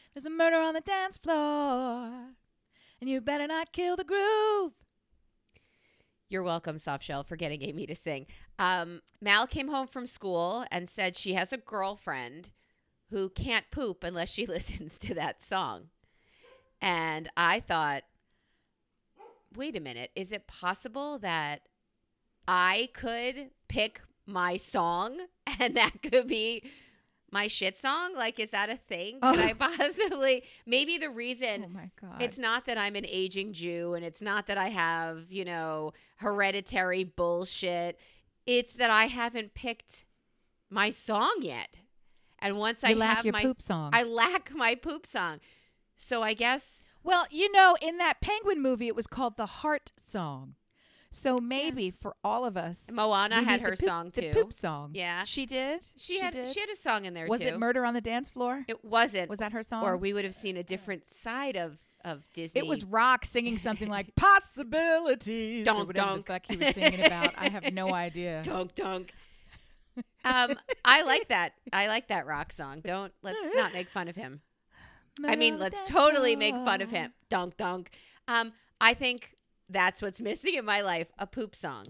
There's a murder on the dance floor, and you better not kill the groove. You're welcome, Softshell, for getting Amy to sing. Mal came home from school and said she has a girlfriend who can't poop unless she listens to that song. And I thought, wait a minute, is it possible that I could pick my song and that could be my shit song? Like, is that a thing? Could I possibly? Maybe the reason. Oh my God. It's not that I'm an aging Jew and it's not that I have, hereditary bullshit. It's that I haven't picked my song yet. And once I lack have your my poop song. I lack my poop song. So I guess. Well, in that Penguin movie, it was called the Heart Song. So maybe for all of us, Moana we had need her song too. The poop song. Yeah. She did? She had a song in there Was too. it Murder on the Dance Floor? It wasn't. Was that her song? Or we would have seen a different side of Disney. It was Rock singing something like Possibilities or whatever the fuck he was singing about. I have no idea. Dunk, dunk. I like that. I like that Rock song. Let's not make fun of him. Let's totally make fun of him. Dunk, dunk. I think that's what's missing in my life, a poop song.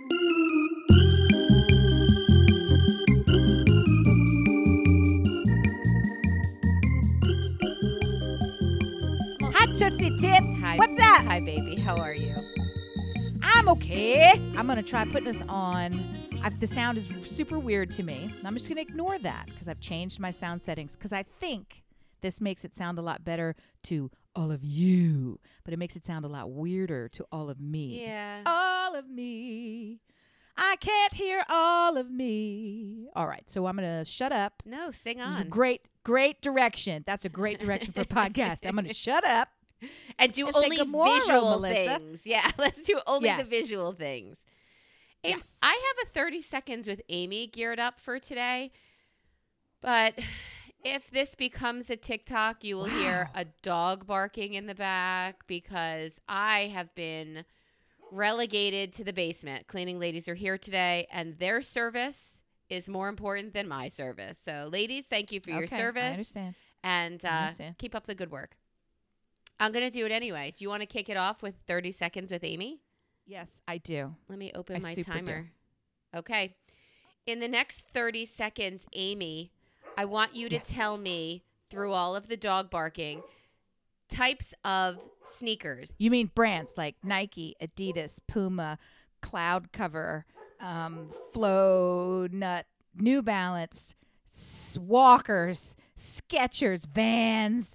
Hi, Tootsie Tits. Hi, What's up? Hi, baby. How are you? I'm okay. I'm going to try putting this on. The sound is super weird to me. I'm just going to ignore that because I've changed my sound settings because I think this makes it sound a lot better to all of you, but it makes it sound a lot weirder to all of me. Yeah. All of me. I can't hear all of me. All right, so I'm going to shut up. No, sing This is a on. great direction. That's a great direction for a podcast. I'm going to shut up. And do And say only good morrow, visual Melissa. things. Yeah, let's do only the Yes. visual things. Yes. I have a 30 seconds with Amy geared up for today. But if this becomes a TikTok, you will hear a dog barking in the back because I have been relegated to the basement. Cleaning ladies are here today, and their service is more important than my service. So, ladies, thank you for your service. I understand. And keep up the good work. I'm going to do it anyway. Do you want to kick it off with 30 seconds with Amy? Yes, I do. Let me open I my super timer. Okay. In the next 30 seconds, Amy, I want you to tell me, through all of the dog barking, types of sneakers. You mean brands like Nike, Adidas, Puma, Cloud Cover, Flow Nut, New Balance, Walkers, Skechers, Vans,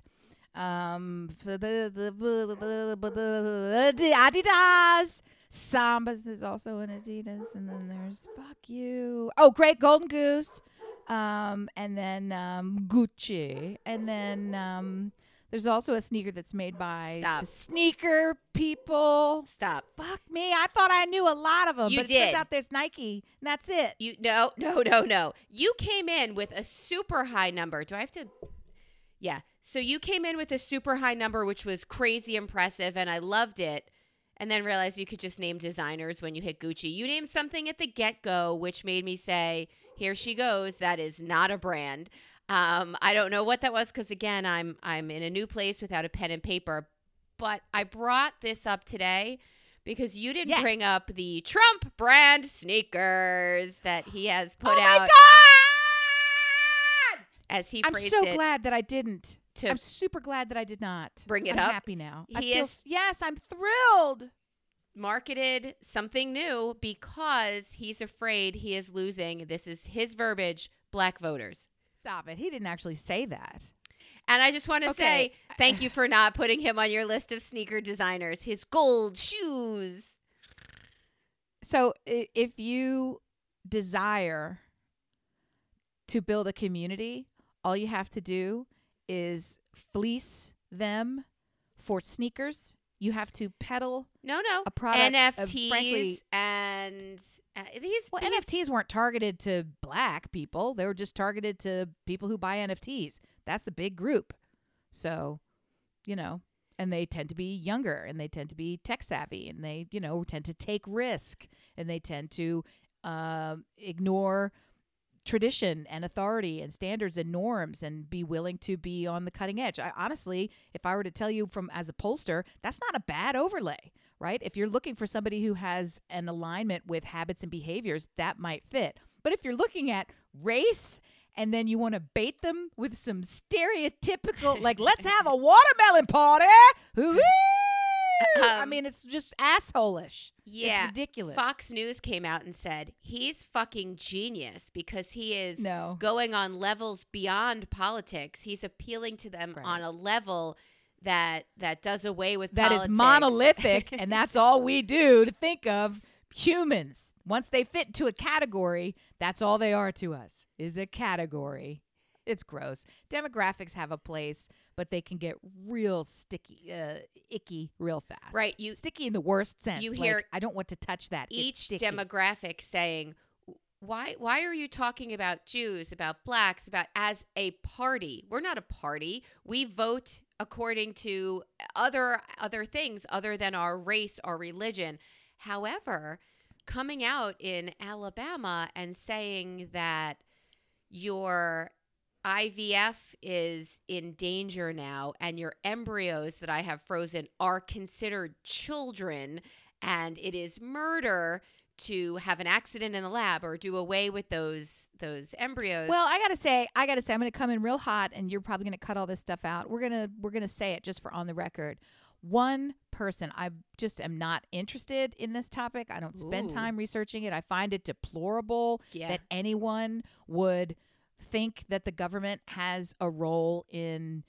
Adidas, Sambas. There's also an Adidas, and then there's Great Golden Goose, and then Gucci, and then there's also a sneaker that's made by the sneaker people. Stop. Fuck me. I thought I knew a lot of them. You but did. It turns out there's Nike. And that's it. No. You came in with a super high number. Do I have to? Yeah. So you came in with a super high number, which was crazy impressive, and I loved it. And then realized you could just name designers when you hit Gucci. You named something at the get-go, which made me say, here she goes. That is not a brand. I don't know what that was because, again, I'm in a new place without a pen and paper. But I brought this up today because you didn't bring up the Trump brand sneakers that he has put out. Oh, my God! As he I'm phrased so it. glad that I didn't. To I'm super glad that I did not. bring it I'm up. happy now. Yes, I'm thrilled. Marketed something new because he's afraid he is losing, this is his verbiage, black voters. Stop it. He didn't actually say that. And I just want to say thank you for not putting him on your list of sneaker designers. His gold shoes. So if you desire to build a community, all you have to do is fleece them for sneakers. You have to peddle a product NFTs frankly, and NFTs weren't targeted to black people. They were just targeted to people who buy NFTs. That's a big group. So, and they tend to be younger and they tend to be tech savvy and they, tend to take risk and they tend to ignore tradition and authority and standards and norms and be willing to be on the cutting edge. Honestly, if I were to tell you from as a pollster, that's not a bad overlay, right? If you're looking for somebody who has an alignment with habits and behaviors, that might fit. But if you're looking at race and then you want to bait them with some stereotypical, like, let's have a watermelon party. Woo-wee! I mean, it's just asshole-ish. Yeah. It's ridiculous. Fox News came out and said he's fucking genius because he is No. going on levels beyond politics. He's appealing to them Right. on a level that does away with That politics. is monolithic, and that's all we do to think of humans. Once they fit into a category, that's all they are to us, is a category. It's gross. Demographics have a place, but they can get real sticky, icky real fast. Right. Sticky in the worst sense. You Like, hear I don't want to touch that. It's each sticky. demographic saying, why are you talking about Jews, about blacks, about as a party? We're not a party. We vote according to other things other than our race or religion. However, coming out in Alabama and saying that your IVF is in danger now and your embryos that I have frozen are considered children and it is murder to have an accident in the lab or do away with those embryos. Well, I gotta say, I'm gonna come in real hot, and you're probably gonna cut all this stuff out. We're gonna say it just for on the record. One person, I just am not interested in this topic. I don't spend Ooh. time researching it. I find it deplorable Yeah. that anyone would think that the government has a role in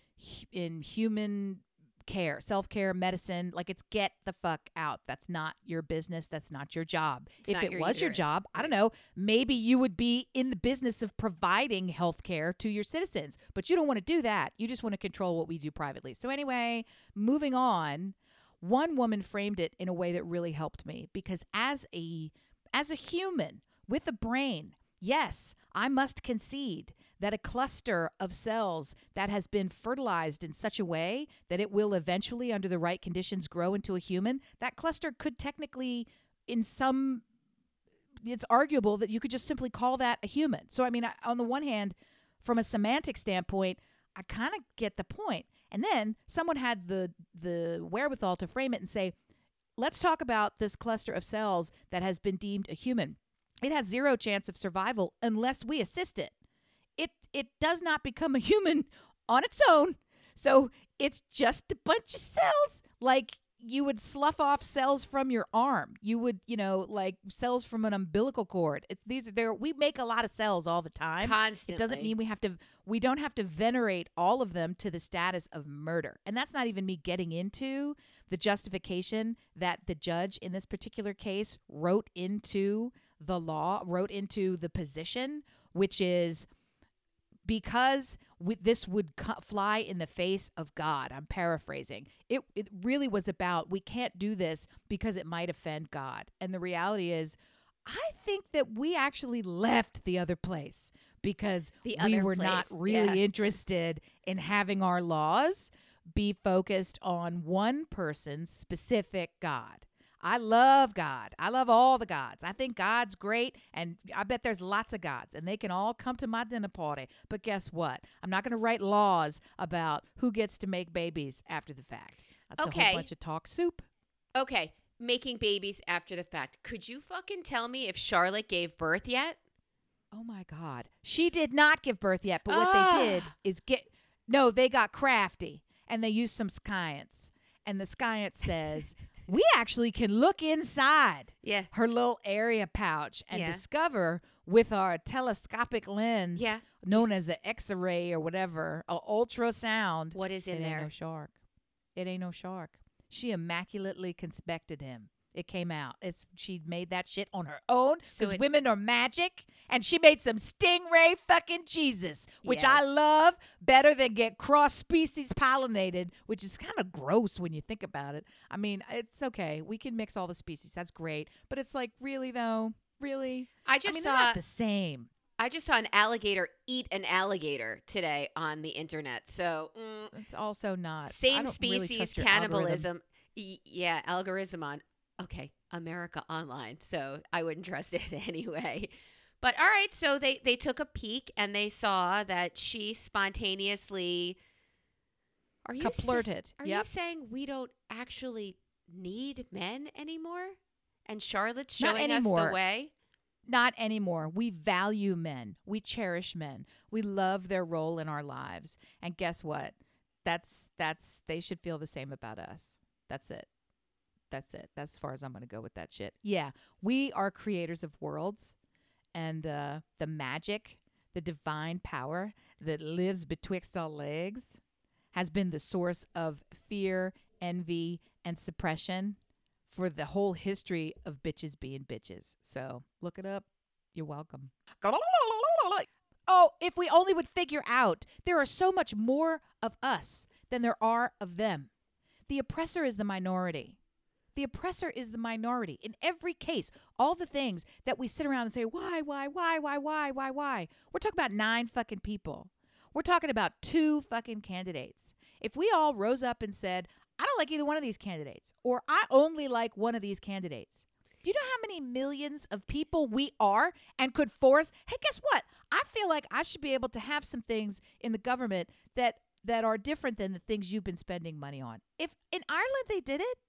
human care, self-care, medicine. Like, it's get the fuck out. That's not your business. That's not your job. It's If not it your was your uterus. job, I don't know, maybe you would be in the business of providing health care to your citizens, but you don't want to do that. You just want to control what we do privately. So anyway, moving on, one woman framed it in a way that really helped me, because as a human with a brain, yes, I must concede that a cluster of cells that has been fertilized in such a way that it will eventually, under the right conditions, grow into a human, that cluster could technically, it's arguable that you could just simply call that a human. So, I mean, on the one hand, from a semantic standpoint, I kind of get the point. And then someone had the wherewithal to frame it and say, let's talk about this cluster of cells that has been deemed a human. It has zero chance of survival unless we assist it. It does not become a human on its own. So it's just a bunch of cells. Like, you would slough off cells from your arm. You would, like cells from an umbilical cord. We make a lot of cells all the time. Constantly. It doesn't mean we don't have to venerate all of them to the status of murder. And that's not even me getting into the justification that the judge in this particular case wrote into the law, wrote into the position, which is because this would fly in the face of God. I'm paraphrasing. It really was about, we can't do this because it might offend God. And the reality is, I think that we actually left the other place because we were not really interested in having our laws be focused on one person's specific God. I love God. I love all the gods. I think God's great, and I bet there's lots of gods, and they can all come to my dinner party. But guess what? I'm not going to write laws about who gets to make babies after the fact. That's a whole bunch of talk soup. Okay, making babies after the fact. Could you fucking tell me if Charlotte gave birth yet? Oh, my God. She did not give birth yet, but what they did is they got crafty, and they used some science. And the science says, we actually can look inside her little area pouch and discover with our telescopic lens, known as an X-ray or whatever, an ultrasound. What is in there? It ain't no shark. It ain't no shark. She immaculately conspected him. It came out. She made that shit on her own because women are magic, and she made some stingray fucking Jesus, which I love better than get cross-species pollinated, which is kind of gross when you think about it. I mean, it's okay. We can mix all the species. That's great. But it's like, really, though? Really? They're not the same. I just saw an alligator eat an alligator today on the internet. So it's also not. Same species cannibalism. Algorithm on. Okay, America Online, so I wouldn't trust it anyway. But all right, so they took a peek and they saw that she spontaneously. Are you Flirted. Are Yep. you saying we don't actually need men anymore? And Charlotte's Not showing us anymore. the way? Not anymore. We value men. We cherish men. We love their role in our lives. And guess what? That's they should feel the same about us. That's it. That's as far as I'm going to go with that shit. Yeah, we are creators of worlds, and the magic, the divine power that lives betwixt our legs has been the source of fear, envy, and suppression for the whole history of bitches being bitches. So look it up. You're welcome. Oh, if we only would figure out there are so much more of us than there are of them. The oppressor is the minority. The oppressor is the minority. In every case, all the things that we sit around and say, why? We're talking about 9 fucking people. We're talking about 2 fucking candidates. If we all rose up and said, I don't like either one of these candidates, or I only like one of these candidates, do you know how many millions of people we are and could force? Hey, guess what? I feel like I should be able to have some things in the government that are different than the things you've been spending money on. If in Ireland they did it,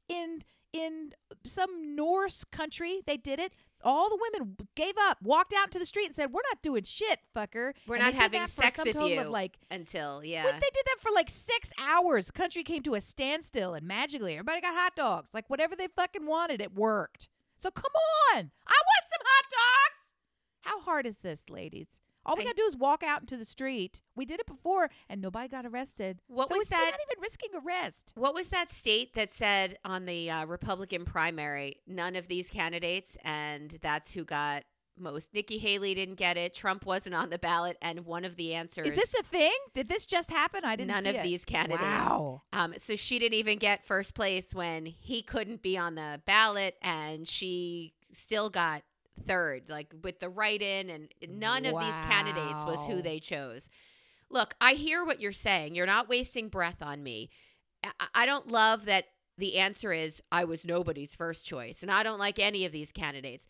in some Norse country they did it, all the women gave up, walked out into the street and said, we're not doing shit, fucker. We're And not they did having that for sex some with total you of like, until, they did that for like 6 hours. The country came to a standstill, and magically everybody got hot dogs. Like whatever they fucking wanted, it worked. So come on. I want some hot dogs. How hard is this, ladies? All we got to do is walk out into the street. We did it before, and nobody got arrested. What so was we're that? not even risking arrest. What was that state that said on the Republican primary, none of these candidates, and that's who got most? Nikki Haley didn't get it. Trump wasn't on the ballot, and one of the answers. Is this a thing? Did this just happen? I didn't see it. None of these candidates. Wow. So she didn't even get first place when he couldn't be on the ballot, and she still got third, like with the write-in, and none of these candidates was who they chose. Look, I hear what you're saying. You're not wasting breath on me. I don't love that the answer is I was nobody's first choice, and I don't like any of these candidates.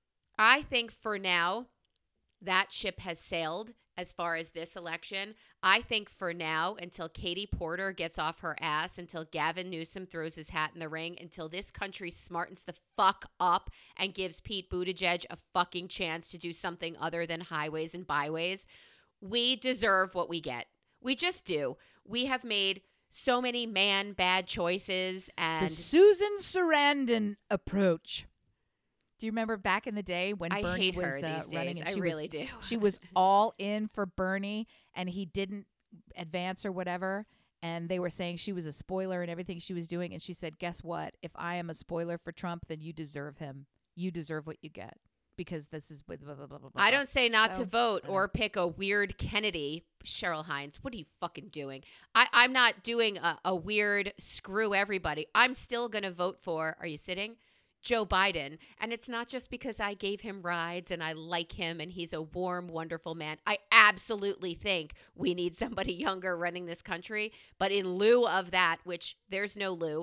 I think for now, that ship has sailed as far as this election. I think for now, until Katie Porter gets off her ass, until Gavin Newsom throws his hat in the ring, until this country smartens the fuck up and gives Pete Buttigieg a fucking chance to do something other than highways and byways, we deserve what we get. We just do. We have made so many bad choices. And the Susan Sarandon approach. Do you remember back in the day when I Bernie hate was her these running? days. And I really do. She was all in for Bernie, and he didn't advance or whatever. And they were saying she was a spoiler and everything she was doing. And she said, guess what? If I am a spoiler for Trump, then you deserve him. You deserve what you get. Because this is blah, blah, blah, blah, blah. I don't say not So, to vote or pick a weird Kennedy. Cheryl Hines, what are you fucking doing? I'm not doing a weird screw everybody. I'm still going to vote for, are you sitting? Joe Biden. And it's not just because I gave him rides and I like him and he's a warm, wonderful man. I absolutely think we need somebody younger running this country. But in lieu of that, which there's no lieu,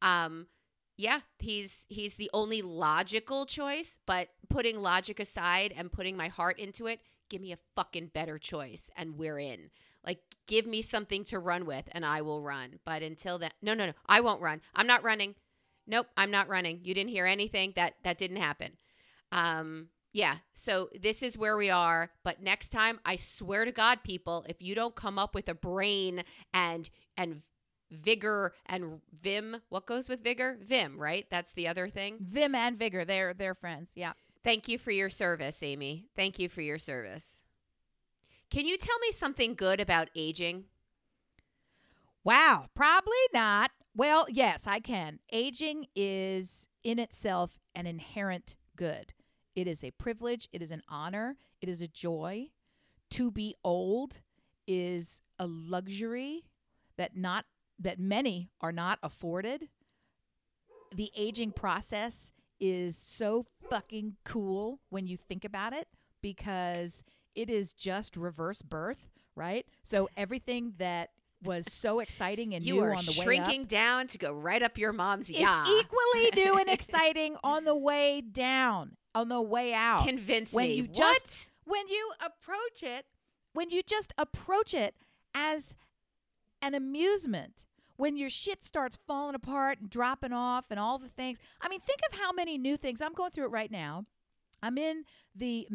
yeah, he's the only logical choice. But putting logic aside and putting my heart into it, give me a fucking better choice and we're in. Like, give me something to run with and I will run. But until then, no, I won't run. I'm not running. Nope, I'm not running. You didn't hear anything. That didn't happen. Yeah, so this is where we are. But next time, I swear to God, people, if you don't come up with a brain and vigor and vim, what goes with vigor? Vim, right? That's the other thing. Vim and vigor, they're friends. Yeah. Thank you for your service, Amy. Thank you for your service. Can you tell me something good about aging? Wow, probably not. Well, yes, I can. Aging is in itself an inherent good. It is a privilege. It is an honor. It is a joy. To be old is a luxury that many are not afforded. The aging process is so fucking cool when you think about it, because it is just reverse birth, right? So everything that was so exciting and you new are on the way up shrinking down to go right up your mom's is yaw. equally new and exciting on the way down. on the way out. Convince when me. you What? just when you just approach it as an amusement, when your shit starts falling apart and dropping off and all the things. I mean, think of how many new things. I'm going through it right now. I'm in the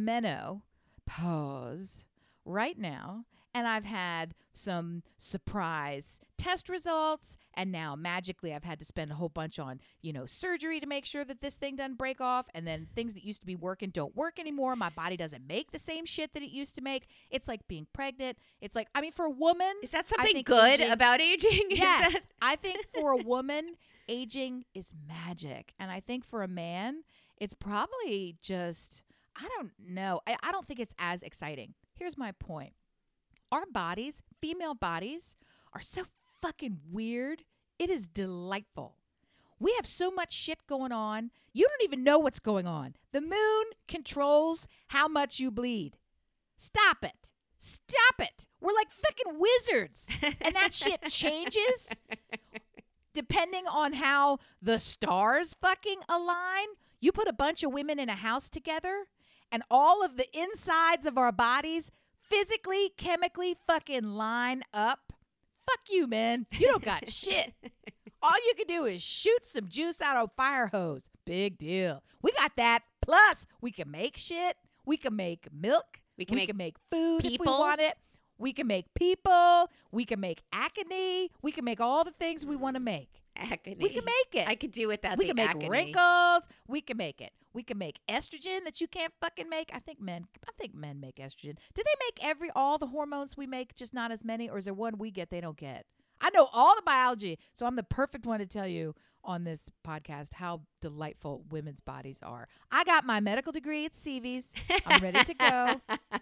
menopause right now, and I've had some surprise test results, and now magically I've had to spend a whole bunch on, surgery to make sure that this thing doesn't break off, and then things that used to be working don't work anymore. My body doesn't make the same shit that it used to make. It's like being pregnant. It's like, I mean, for a woman, Is that something good about aging? Yes. I think for a woman, aging is magic. And I think for a man, it's probably just, I don't know. I don't think it's as exciting. Here's my point. Our bodies, female bodies, are so fucking weird. It is delightful. We have so much shit going on. You don't even know what's going on. The moon controls how much you bleed. Stop it. Stop it. We're like fucking wizards. And that shit changes depending on how the stars fucking align. You put a bunch of women in a house together, and all of the insides of our bodies physically, chemically fucking line up. Fuck you, man. You don't got shit. All you can do is shoot some juice out of a fire hose. Big deal. We got that. Plus, we can make shit. We can make milk. We can make food if we want it. We can make people. We can make acne. We can make all the things we want to make. Acne. We can make it. I could do without we the can make acne. wrinkles. We can make it. We can make estrogen that you can't fucking make. I think men make estrogen. Do they make all the hormones we make, just not as many, or is there one we get they don't get? I know all the biology, so I'm the perfect one to tell you on this podcast how delightful women's bodies are. I got my medical degree at CV's. I'm ready to go.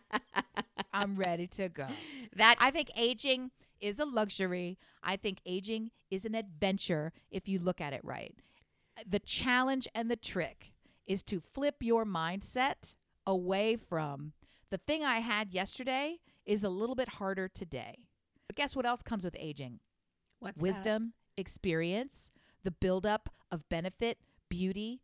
I'm ready to go. I think aging is a luxury. I think aging is an adventure if you look at it right. The challenge and the trick is to flip your mindset away from the thing I had yesterday is a little bit harder today. But guess what else comes with aging? What's wisdom, experience, the buildup of benefit, beauty,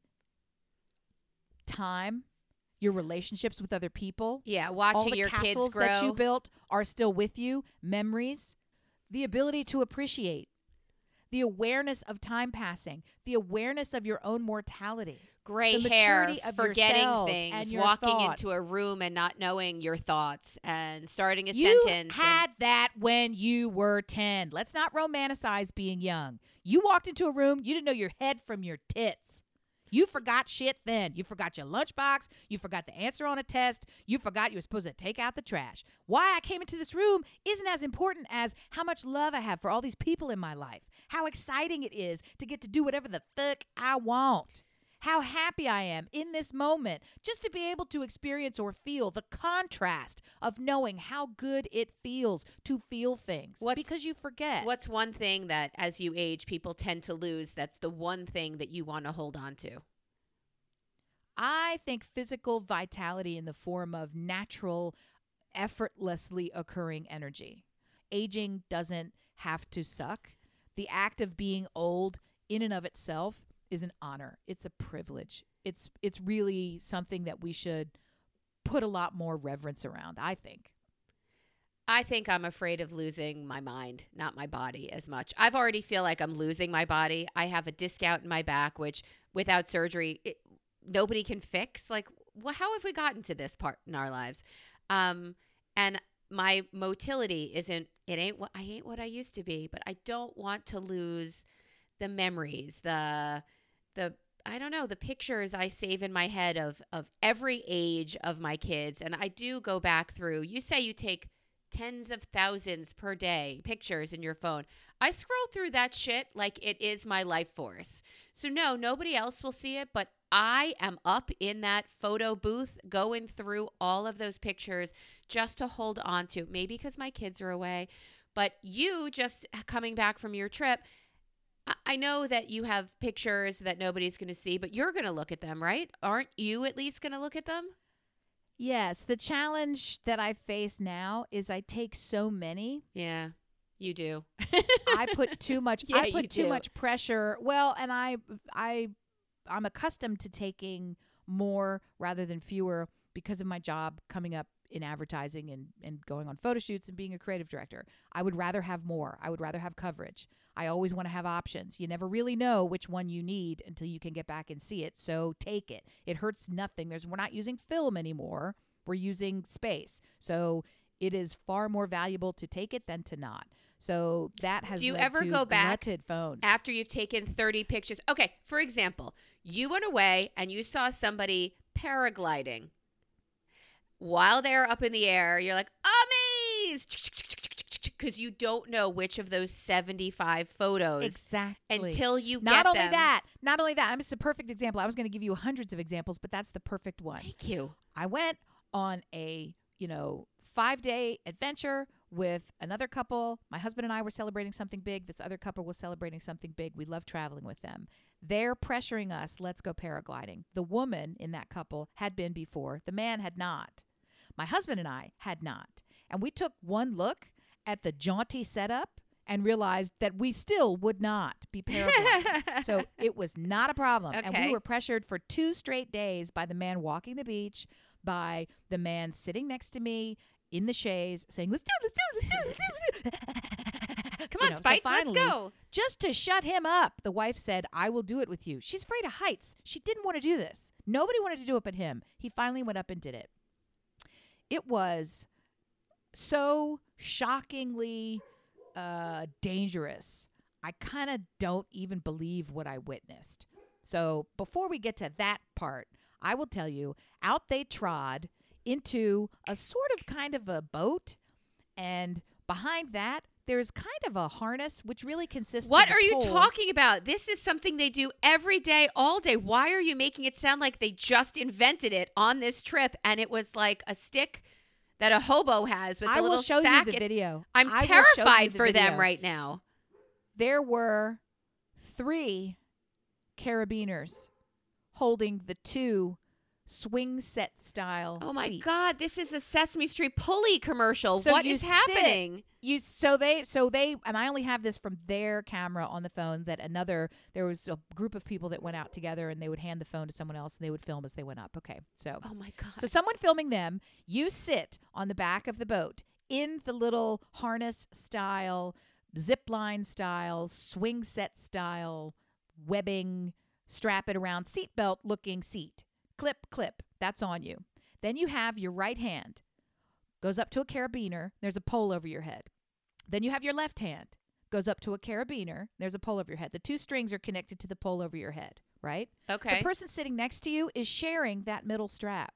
time, your relationships with other people. Yeah, watching your kids grow. All the castles that you built are still with you, memories, the ability to appreciate, the awareness of time passing, the awareness of your own mortality. Gray hair, forgetting things, walking into a room and not knowing your thoughts and starting a sentence. You had that when you were 10. Let's not romanticize being young. You walked into a room, you didn't know your head from your tits. You forgot shit then. You forgot your lunchbox. You forgot the answer on a test. You forgot you were supposed to take out the trash. Why I came into this room isn't as important as how much love I have for all these people in my life. How exciting it is to get to do whatever the fuck I want. How happy I am in this moment just to be able to experience or feel the contrast of knowing how good it feels to feel things because you forget. What's one thing that as you age, people tend to lose that's the one thing that you want to hold on to? I think physical vitality in the form of natural, effortlessly occurring energy. Aging doesn't have to suck. The act of being old in and of itself is an honor. It's a privilege. It's really something that we should put a lot more reverence around, I think. I think I'm afraid of losing my mind, not my body as much. I've already feel like I'm losing my body. I have a disc out in my back, which without surgery, nobody can fix. Like, how have we gotten to this part in our lives? And my motility I ain't what I used to be, but I don't want to lose the memories, the I don't know, the pictures I save in my head of every age of my kids. And I do go back through. You say you take tens of thousands per day pictures in your phone. I scroll through that shit like it is my life force. So no, nobody else will see it, but I am up in that photo booth going through all of those pictures just to hold on to, maybe because my kids are away, but you just coming back from your trip, I know that you have pictures that nobody's going to see, but you're going to look at them, right? Aren't you at least going to look at them? Yes. The challenge that I face now is I take so many. Yeah, you do. I put too much. Yeah, I put too much pressure. Well, and I'm accustomed to taking more rather than fewer because of my job coming up in advertising and going on photo shoots and being a creative director. I would rather have more. I would rather have coverage. I always want to have options. You never really know which one you need until you can get back and see it. So take it. It hurts nothing. We're not using film anymore. We're using space. So it is far more valuable to take it than to not. So that has Do you led ever to go back glutted phones. after you've taken 30 pictures? Okay, for example, you went away and you saw somebody paragliding. While they're up in the air, you're like, amazed! Because you don't know which of those 75 photos Exactly. until you Not get only them. not only that. I'm just a perfect example. I was going to give you hundreds of examples, but that's the perfect one. Thank you. I went on a 5-day adventure with another couple. My husband and I were celebrating something big. This other couple was celebrating something big. We love traveling with them. They're pressuring us, let's go paragliding. The woman in that couple had been before. The man had not. My husband and I had not. And we took one look at the jaunty setup and realized that we still would not be paragliding. So it was not a problem. Okay. And we were pressured for 2 straight days by the man walking the beach, by the man sitting next to me in the chaise saying, let's do it. Come on, Spike, finally, let's go. Just to shut him up, the wife said, I will do it with you. She's afraid of heights. She didn't want to do this. Nobody wanted to do it but him. He finally went up and did it. It was so shockingly dangerous. I kind of don't even believe what I witnessed. So before we get to that part, I will tell you, out they trod into a sort of kind of a boat, and behind that, there's kind of a harness which really consists What of a are you pole. talking about? This is something they do every day, all day. Why are you making it sound like they just invented it on this trip and it was like a stick that a hobo has with I a little will show sack? you the video. I'm I will show you terrified the for them video. right now. There were 3 carabiners holding the 2 swing set style Oh my seats. God, this is a Sesame Street pulley commercial. So What you is sit- happening? So they and I only have this from their camera on the phone, that there was a group of people that went out together and they would hand the phone to someone else and they would film as they went up. Okay. So Oh my God. So someone filming them, you sit on the back of the boat in the little harness style, zip line style, swing set style, webbing, strap it around, seatbelt looking seat. Clip. That's on you. Then you have your right hand. Goes up to a carabiner. There's a pole over your head. Then you have your left hand. Goes up to a carabiner. There's a pole over your head. The 2 strings are connected to the pole over your head, right? Okay. The person sitting next to you is sharing that middle strap.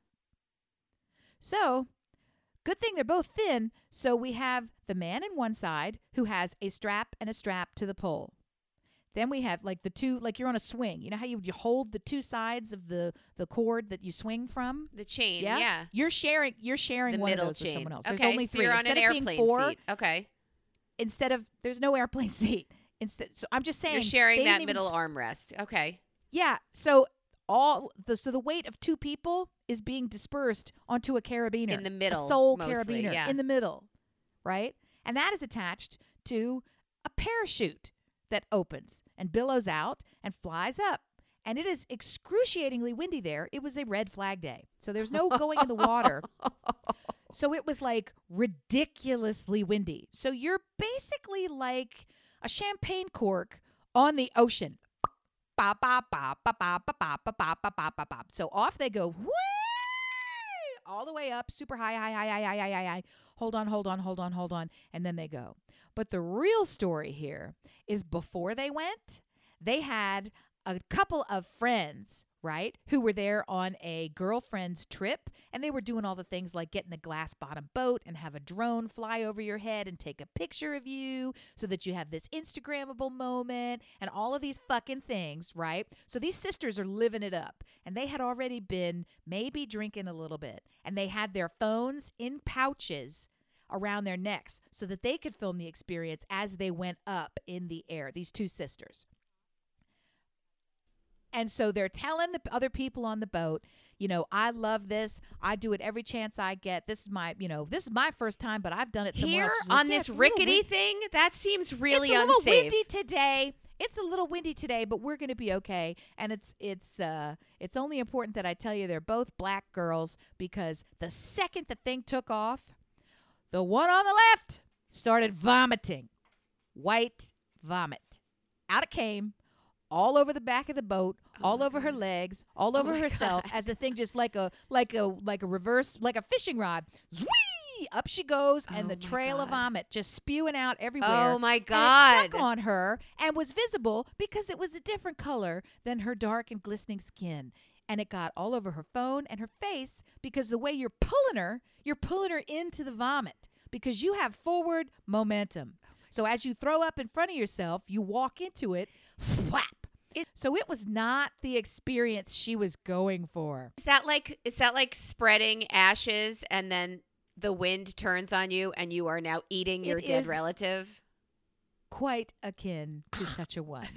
So, good thing they're both thin. So we have the man in one side who has a strap and a strap to the pole. Then we have like the 2, like you're on a swing. You know how you hold the 2 sides of the cord that you swing from? The chain, Yeah. yeah. You're sharing The one of middle those with chain. someone else. Okay, There's only so 3. you're on an Instead of being airplane 4, seat. Okay. there's no airplane seat. So I'm just saying You're sharing they that didn't even middle armrest. Okay. Yeah. So the weight of 2 people is being dispersed onto a carabiner. In the middle, A sole mostly, carabiner yeah. in the middle. Right? And that is attached to a parachute that opens and billows out and flies up. And it is excruciatingly windy there. It was a red flag day. So there's no going in the water. So it was like ridiculously windy. So you're basically like a champagne cork on the ocean. Ba, ba, ba, ba, ba, ba, ba, ba, ba, ba, ba, ba, ba. So off they go. Whee! All the way up, super high. Hold on. And then they go. But the real story here is before they went, they had a couple of friends, right, who were there on a girlfriend's trip, and they were doing all the things like getting the glass bottom boat and have a drone fly over your head and take a picture of you so that you have this Instagrammable moment and all of these fucking things, right? So these sisters are living it up, and they had already been maybe drinking a little bit, and they had their phones in pouches around their necks so that they could film the experience as they went up in the air, these 2 sisters. And so they're telling the other people on the boat, I love this. I do it every chance I get. This is my first time, but I've done it somewhere Here else. She's like, on "Yeah, this it's a little rickety thing, that seems really it's a little unsafe. windy today. it's a little windy today, but we're going to be okay. And it's only important that I tell you they're both black girls, because the second the thing took off, the one on the left started vomiting. White vomit. Out it came, all over the back of the boat, all over her legs, all over herself, as the thing just like a reverse, like a fishing rod. Zwee! Up she goes, and the trail of vomit just spewing out everywhere. Oh my And God. it stuck on her and was visible because it was a different color than her dark and glistening skin. And it got all over her phone and her face, because the way you're pulling her into the vomit, because you have forward momentum. So as you throw up in front of yourself, you walk into it, whap. So it was not the experience she was going for. Is that like spreading ashes and then the wind turns on you and you are now eating your dead relative? Quite akin to such a one.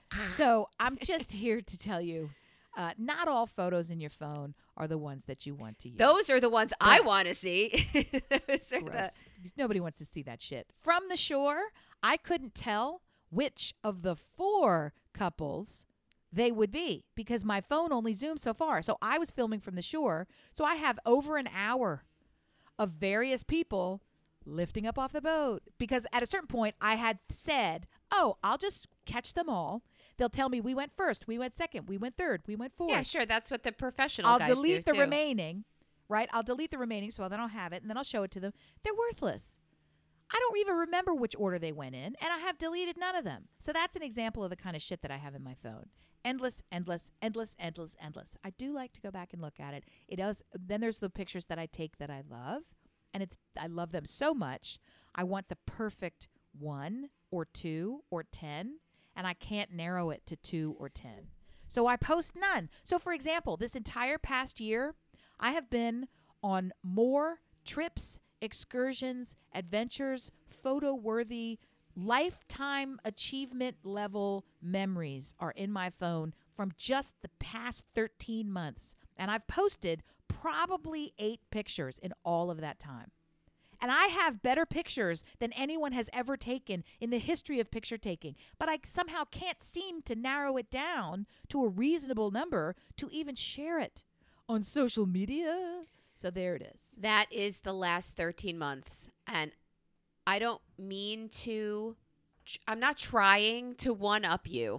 So I'm just here to tell you, not all photos in your phone are the ones that you want to use. Those are the ones I want to see. Those are Gross. Nobody wants to see that shit. From the shore, I couldn't tell which of the 4 couples they would be, because my phone only zoomed so far. So I was filming from the shore. So I have over an hour of various people lifting up off the boat, because at a certain point I had said, oh, I'll just catch them all. They'll tell me we went first, we went second, we went third, we went fourth. Yeah, sure. That's what the professional I'll guys delete do the too. remaining, right? I'll delete the remaining so then I'll have it, and then I'll show it to them. They're worthless. I don't even remember which order they went in, and I have deleted none of them. So that's an example of the kind of shit that I have in my phone. Endless, endless, endless, endless, endless. I do like to go back and look at it. It does. Then there's the pictures that I take that I love, and I love them so much. I want the perfect 1 or 2 or 10, and I can't narrow it to 2 or 10. So I post none. So, for example, this entire past year, I have been on more trips, excursions, adventures, photo-worthy, lifetime achievement level memories are in my phone from just the past 13 months. And I've posted probably 8 pictures in all of that time. And I have better pictures than anyone has ever taken in the history of picture taking. But I somehow can't seem to narrow it down to a reasonable number to even share it on social media. So there it is. That is the last 13 months. And I don't mean to, I'm not trying to one-up you,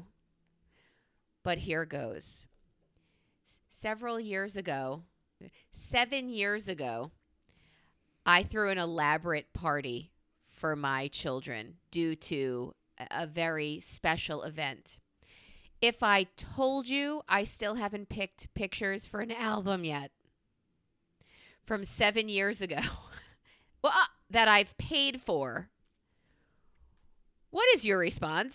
but here goes. 7 years ago, I threw an elaborate party for my children due to a very special event. If I told you I still haven't picked pictures for an album yet from 7 years ago, well, that I've paid for, what is your response?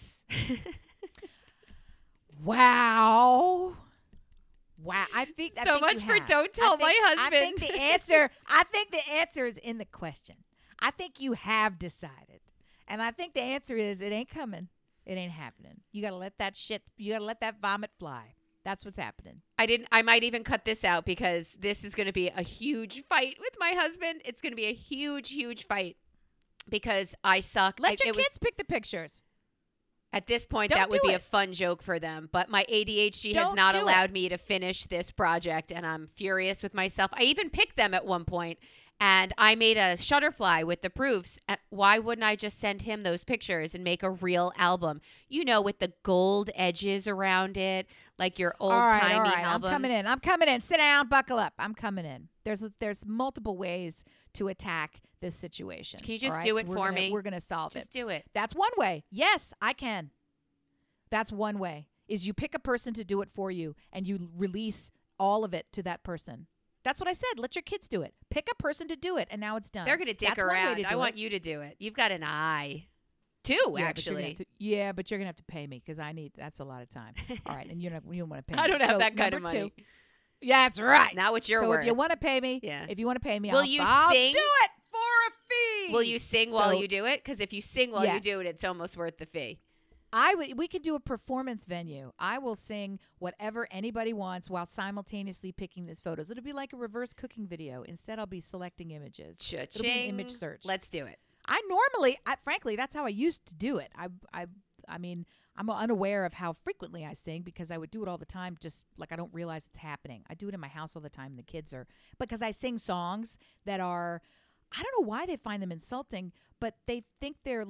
Wow. I think so much for don't tell my husband. I think the answer is in the question. I think you have decided. And I think the answer is it ain't coming. It ain't happening. You got to let that vomit fly. That's what's happening. I might even cut this out because this is going to be a huge fight with my husband. It's going to be a huge, huge fight because I suck. Let your kids pick the pictures. At this point, that would be a fun joke for them. But my ADHD has not allowed me to finish this project, and I'm furious with myself. I even picked them at one point, and I made a Shutterfly with the proofs. Why wouldn't I just send him those pictures and make a real album? You know, with the gold edges around it, like your old-timey albums. I'm coming in. Sit down. Buckle up. I'm coming in. There's multiple ways to attack this situation. Can you just do it for me? We're going to solve it. Just do it. That's one way. Yes, I can. That's one way, is you pick a person to do it for you and you release all of it to that person. That's what I said. Let your kids do it. Pick a person to do it, and now it's done. They're going to dick around. I want you to do it. You've got an eye. Two, actually. But you're going to have to pay me because that's a lot of time. All right, and you don't want to pay me. I don't have that kind of money. 2, yeah, that's right. Not what you're worth. So if you want to pay me, Will you I'll sing? Do it for a fee. Will you sing while you do it? Because if you sing while you do it, it's almost worth the fee. We could do a performance venue. I will sing whatever anybody wants while simultaneously picking these photos. It'll be like a reverse cooking video. Instead, I'll be selecting images. Cha-ching. It'll be an image search. Let's do it. Frankly, that's how I used to do it. I mean, I'm unaware of how frequently I sing because I would do it all the time. Just like I don't realize it's happening. I do it in my house all the time. And the kids are, because I sing songs that are, I don't know why they find them insulting, but they think they're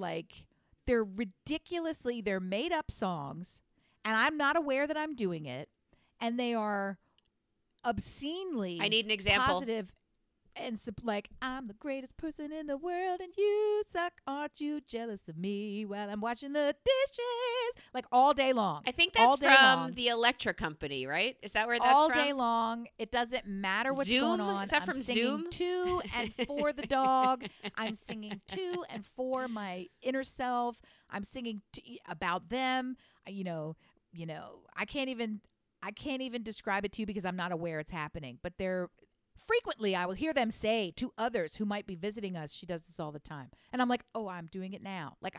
made up songs. And I'm not aware that I'm doing it. And they are obscenely I need an example. positive and like, I'm the greatest person in the world and you suck. Aren't you jealous of me while I'm washing the dishes? Like all day long. I think all that's day from long. the Electra Company, right? Is that where that's all from? day long. It doesn't matter what's Zoom? going on. Is that I'm from singing Zoom? to and for the dog. I'm singing to and for my inner self. I'm singing about them. You know, I can't even describe it to you because I'm not aware it's happening. But they're frequently, I will hear them say to others who might be visiting us, she does this all the time. And I'm like, oh, I'm doing it now. Like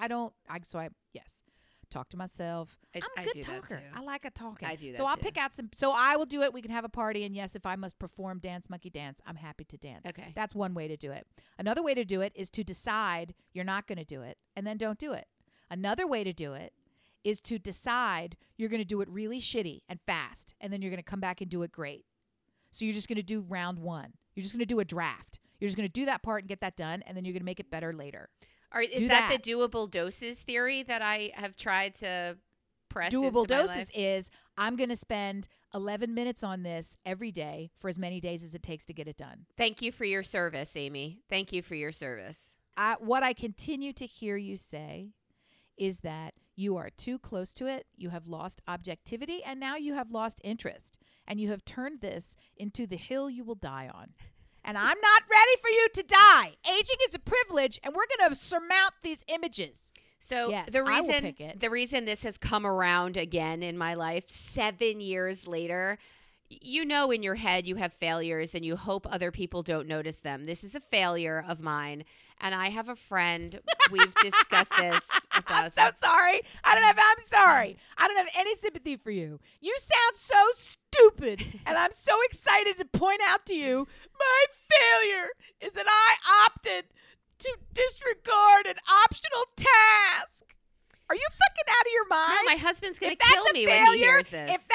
yes, talk to myself. I'm a good talker. I like a talking. I do that So I'll too. pick out some, so I will do it. We can have a party. And yes, if I must perform Dance Monkey Dance, I'm happy to dance. Okay. That's one way to do it. Another way to do it is to decide you're not going to do it and then don't do it. Another way to do it is to decide you're going to do it really shitty and fast, and then you're going to come back and do it great. So you're just going to do round one. You're just going to do a draft. You're just going to do that part and get that done, and then you're going to make it better later. Is that the doable doses theory that I have tried to press Doable into my doses life? is I'm going to spend 11 minutes on this every day for as many days as it takes to get it done. Thank you for your service, Amy. Thank you for your service. What I continue to hear you say is that you are too close to it, you have lost objectivity, and now you have lost interest. And you have turned this into the hill you will die on. And I'm not ready for you to die. Aging is a privilege, and we're going to surmount these images. So Yes, the I will reason pick it. the reason this has come around again in my life 7 years later, you know, in your head you have failures and you hope other people don't notice them. This is a failure of mine, and I have a friend. We've discussed this. I'm so sorry. I'm sorry. I don't have any sympathy for you. You sound so stupid, and I'm so excited to point out to you my failure is that I opted to disregard an optional task. Are you fucking out of your mind? No, my husband's going to kill me when he hears this. If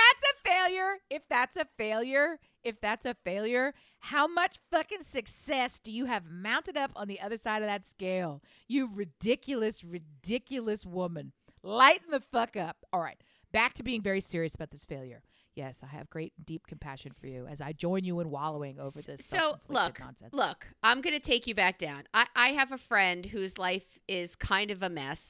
that's a failure, how much fucking success do you have mounted up on the other side of that scale? You ridiculous, ridiculous woman. Lighten the fuck up. All right, back to being very serious about this failure. Yes, I have great, deep compassion for you as I join you in wallowing over this self-inflicted nonsense. Look, I'm going to take you back down. I have a friend whose life is kind of a mess,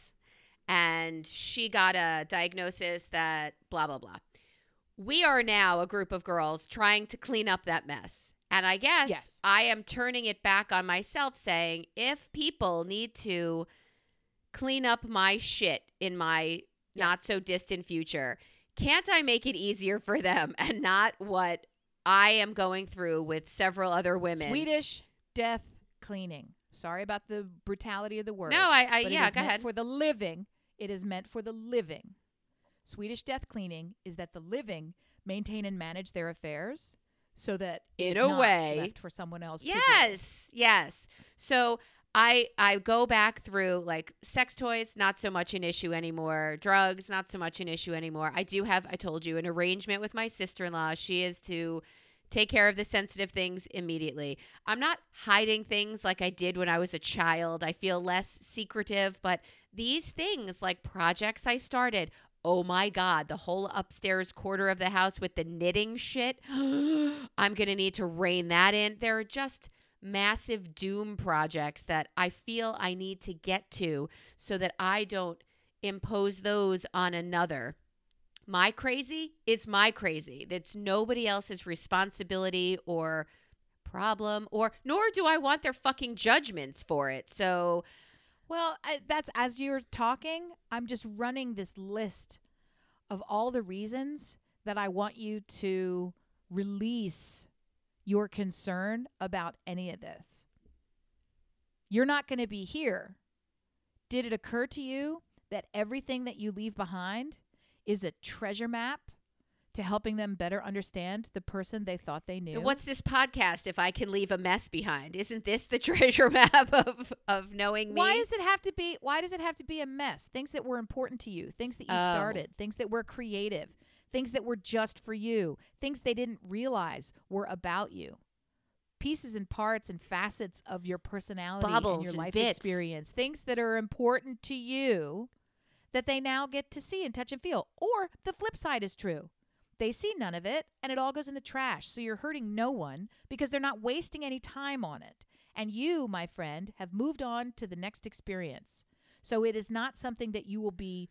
and she got a diagnosis that blah, blah, blah. We are now a group of girls trying to clean up that mess. And I guess I am turning it back on myself saying, if people need to clean up my shit in my not so distant future, can't I make it easier for them and not what I am going through with several other women? Swedish death cleaning. Sorry about the brutality of the word. No, but yeah, it is go meant ahead. for the living. It is meant for the living. Swedish death cleaning is that the living maintain and manage their affairs so that in it's a not way left for someone else to do. Yes. So I go back through, like, sex toys, not so much an issue anymore. Drugs, not so much an issue anymore. I do have, I told you, an arrangement with my sister-in-law. She is to take care of the sensitive things immediately. I'm not hiding things like I did when I was a child. I feel less secretive, but these things, like projects I started, oh my God, the whole upstairs quarter of the house with the knitting shit, I'm going to need to rein that in. There are just massive doom projects that I feel I need to get to so that I don't impose those on another. My crazy is my crazy. That's nobody else's responsibility or problem, or nor do I want their fucking judgments for it. So, well, that's, as you're talking, I'm just running this list of all the reasons that I want you to release your concern about any of this. You're not going to be here. Did it occur to you that everything that you leave behind is a treasure map to helping them better understand the person they thought they knew. What's this podcast if I can leave a mess behind? Isn't this the treasure map of knowing me? Why does it have to be a mess? Things that were important to you, things that you started, things that were creative, things that were just for you, things they didn't realize were about you. Pieces and parts and facets of your personality and your life experience, things that are important to you that they now get to see and touch and feel. Or the flip side is true. They see none of it, and it all goes in the trash. So you're hurting no one because they're not wasting any time on it. And you, my friend, have moved on to the next experience. So it is not something that you will be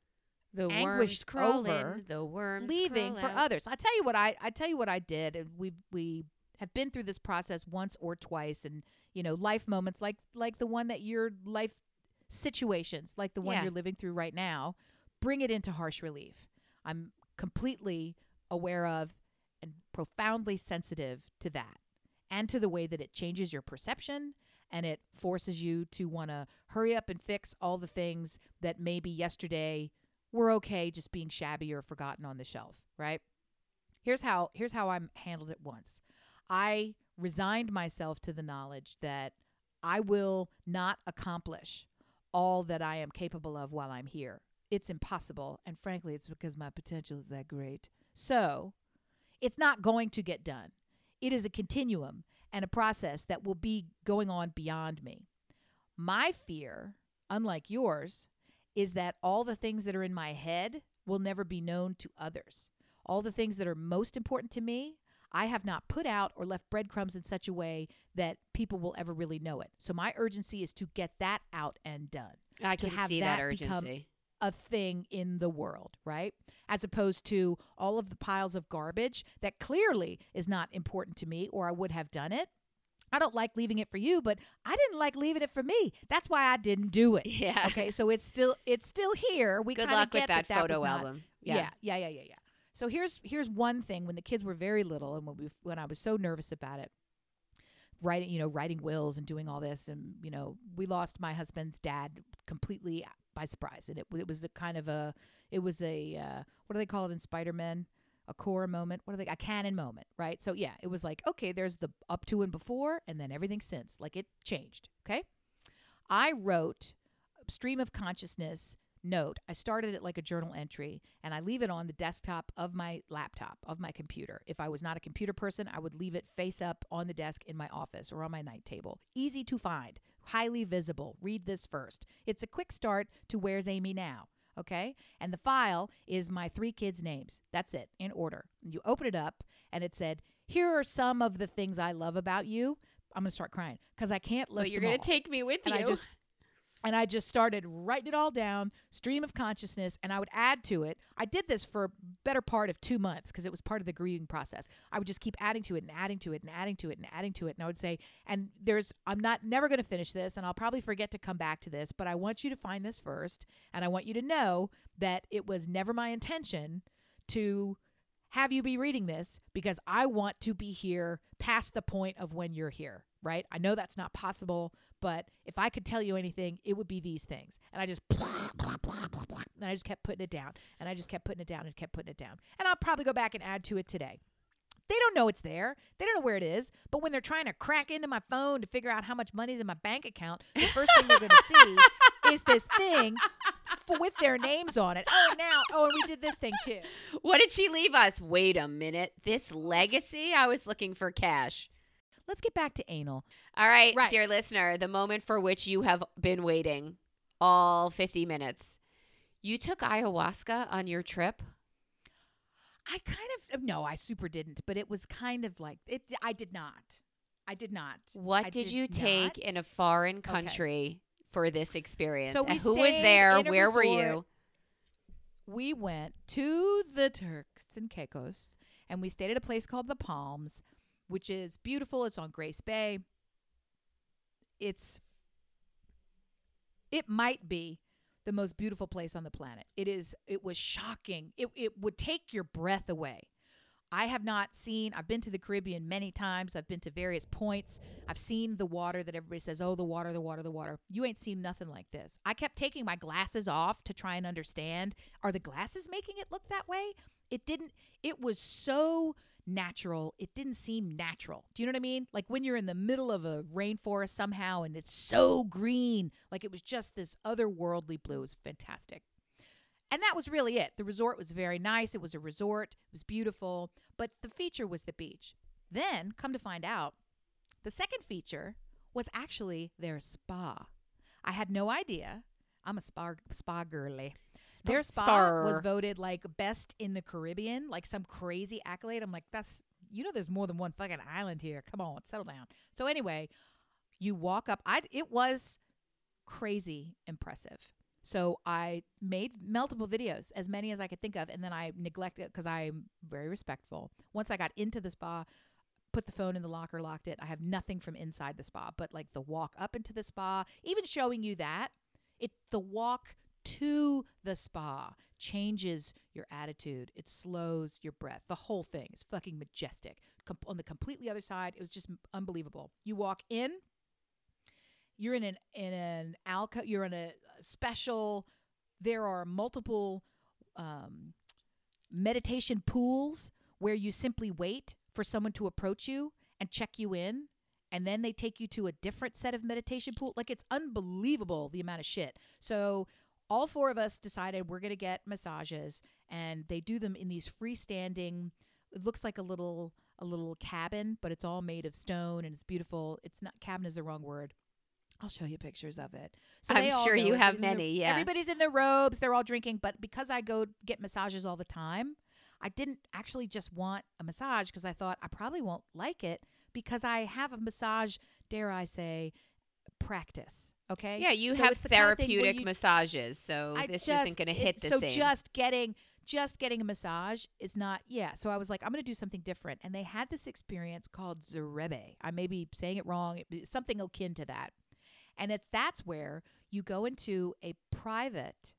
anguished over the worms leaving for others. I tell you what I did, and we have been through this process once or twice, and life moments like the one that your life situations, like the one you're living through right now, bring it into harsh relief. I'm completely aware of and profoundly sensitive to that and to the way that it changes your perception and it forces you to want to hurry up and fix all the things that maybe yesterday were okay just being shabby or forgotten on the shelf, right? Here's how I handled it once. I resigned myself to the knowledge that I will not accomplish all that I am capable of while I'm here. It's impossible, and frankly, it's because my potential is that great. So, it's not going to get done. It is a continuum and a process that will be going on beyond me. My fear, unlike yours, is that all the things that are in my head will never be known to others. All the things that are most important to me, I have not put out or left breadcrumbs in such a way that people will ever really know it. So my urgency is to get that out and done. I can see that urgency. A thing in the world, right? As opposed to all of the piles of garbage that clearly is not important to me, or I would have done it. I don't like leaving it for you, but I didn't like leaving it for me. That's why I didn't do it. Yeah. Okay. So it's still here. We good kind luck of get with that photo not, album. Yeah. So here's one thing. When the kids were very little, and when I was so nervous about it, writing wills and doing all this, and we lost my husband's dad completely by surprise, and it was a kind of a what do they call it in Spider-Man? A core moment. A canon moment, right? So yeah, it was like, okay, there's the up to and before, and then everything since. Like it changed. Okay, I wrote stream of consciousness note. I started it like a journal entry, and I leave it on the desktop of my laptop, of my computer. If I was not a computer person, I would leave it face up on the desk in my office or on my night table. Easy to find, highly visible. Read this first. It's a quick start to Where's Amy Now? Okay? And the file is my 3 kids' names. That's it, in order. You open it up, and it said, here are some of the things I love about you. I'm going to start crying because I can't list them all. You're going to take me with you. And I just started writing it all down, stream of consciousness, and I would add to it. I did this for a better part of 2 months because it was part of the grieving process. I would just keep adding to it and adding to it and adding to it and adding to it. And I would say, I'm never going to finish this, and I'll probably forget to come back to this, but I want you to find this first, and I want you to know that it was never my intention to have you be reading this because I want to be here past the point of when you're here, right? I know that's not possible, but if I could tell you anything, it would be these things. And I just kept putting it down, and I just kept putting it down and kept putting it down. And I'll probably go back and add to it today. They don't know it's there. They don't know where it is. But when they're trying to crack into my phone to figure out how much money's in my bank account, the first thing they're going to see is this thing with their names on it. And we did this thing too. What did she leave us? Wait a minute. This legacy? I was looking for cash. Let's get back to anal. All right, dear listener, the moment for which you have been waiting all 50 minutes. You took ayahuasca on your trip? No, I super didn't, but it was kind of like it. I did not. What did you take in a foreign country for this experience? So who was there? Where were you? We went to the Turks and Caicos, and we stayed at a place called the Palms, which is beautiful. It's on Grace Bay. It might be the most beautiful place on the planet. It was shocking. It would take your breath away. I've been to the Caribbean many times. I've been to various points. I've seen the water that everybody says, oh, the water, the water, the water. You ain't seen nothing like this. I kept taking my glasses off to try and understand, are the glasses making it look that way? It was so natural. It didn't seem natural. Do you know what I mean? Like when you're in the middle of a rainforest somehow and it's so green, like it was just this otherworldly blue. It was fantastic. And that was really it. The resort was very nice. It was a resort. It was beautiful. But the feature was the beach. Then, come to find out, the second feature was actually their spa. I had no idea. I'm a spa girly. Their spa was voted like best in the Caribbean, like some crazy accolade. I'm like, there's more than one fucking island here. Come on, settle down. So anyway, you walk up. It was crazy impressive. So I made multiple videos, as many as I could think of, and then I neglected it because I'm very respectful. Once I got into the spa, put the phone in the locker, locked it. I have nothing from inside the spa, but like the walk up into the spa, even showing you that, the walk to the spa changes your attitude. It slows your breath. The whole thing is fucking majestic. On the completely other side, it was just unbelievable. You walk in. You're in an alcove. You're in a special. There are multiple meditation pools where you simply wait for someone to approach you and check you in, and then they take you to a different set of meditation pool. Like it's unbelievable the amount of shit. So all four of us decided we're gonna get massages, and they do them in these freestanding. It looks like a little cabin, but it's all made of stone and it's beautiful. It's not cabin is the wrong word. I'll show you pictures of it. So I'm sure you have many, yeah. Everybody's in their robes. They're all drinking. But because I go get massages all the time, I didn't actually just want a massage because I thought I probably won't like it because I have a massage, dare I say, practice. Okay? Yeah, you have therapeutic massages. So this isn't going to hit the same. So just getting a massage is not, yeah. So I was like, I'm going to do something different. And they had this experience called Zerebe. I may be saying it wrong. It's something akin to that. And that's where you go into a private,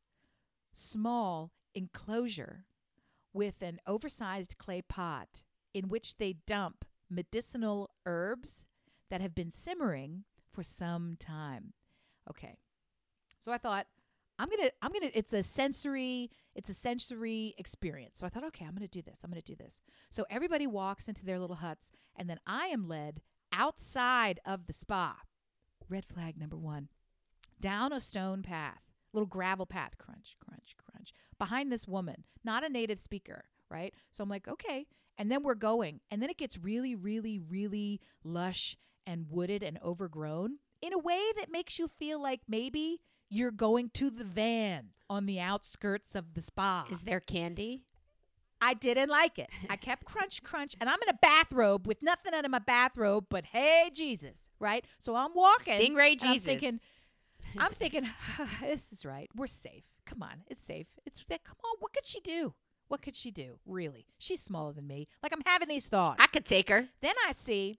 small enclosure with an oversized clay pot in which they dump medicinal herbs that have been simmering for some time. Okay. So I thought, it's a sensory experience. So I thought, okay, I'm going to do this. So everybody walks into their little huts, and then I am led outside of the spa. Red flag number 1. Down a stone path, little gravel path, crunch, crunch, crunch, behind this woman, not a native speaker, right? So I'm like, okay. And then we're going. And then it gets really, really, really lush and wooded and overgrown in a way that makes you feel like maybe you're going to the van on the outskirts of the spa. Is there candy? I didn't like it. I kept crunch, crunch, and I'm in a bathrobe with nothing under my bathrobe, but hey, Jesus, right? So I'm walking. Stingray Jesus. I'm thinking, this is right. We're safe. Come on, it's safe. Come on, what could she do? What could she do? Really? She's smaller than me. Like I'm having these thoughts. I could take her. Then I see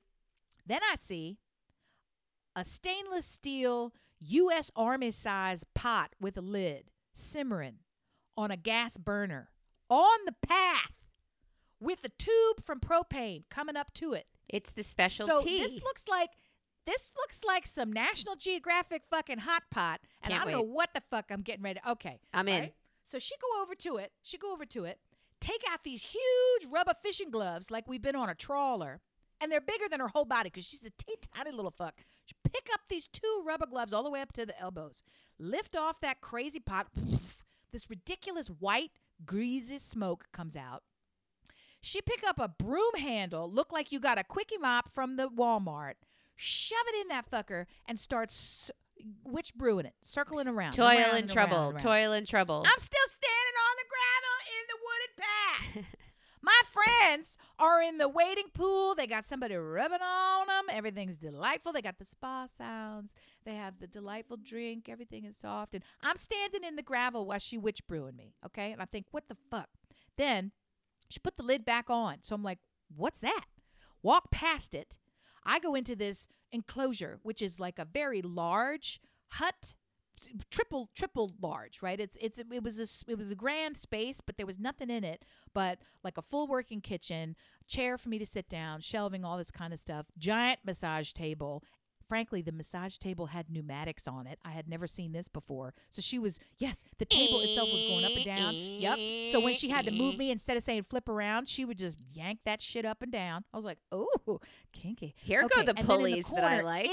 a stainless steel U.S. Army size pot with a lid simmering on a gas burner. On the path with a tube from propane coming up to it. It's the special tea. So this looks like some National Geographic fucking hot pot, and I don't know what the fuck I'm getting ready. Okay, I'm in. Right? So she go over to it, take out these huge rubber fishing gloves like we've been on a trawler, and they're bigger than her whole body because she's a tiny little fuck. She pick up these 2 rubber gloves all the way up to the elbows, lift off that crazy pot. This ridiculous white greasy smoke comes out. She pick up a broom handle, look like you got a quickie mop from the Walmart, shove it in that fucker, and starts witch brewing it, circling around. Toil and trouble. I'm still standing on the gravel in the wooded path. My friends are in the waiting pool. They got somebody rubbing on them. Everything's delightful. They got the spa sounds. They have the delightful drink. Everything is soft. And I'm standing in the gravel while she witch brewing me, okay? And I think, what the fuck? Then she put the lid back on. So I'm like, what's that? Walk past it. I go into this enclosure, which is like a very large hut, triple large, right? It was a grand space, but there was nothing in it but like a full working kitchen, chair for me to sit down, shelving, all this kind of stuff, giant massage table, frankly, the massage table had pneumatics on it. I had never seen this before. So she was, yes, the table itself was going up and down. Yep. So when she had to move me, instead of saying flip around, she would just yank that shit up and down. I was like, oh, kinky. Here go the pulleys that I like.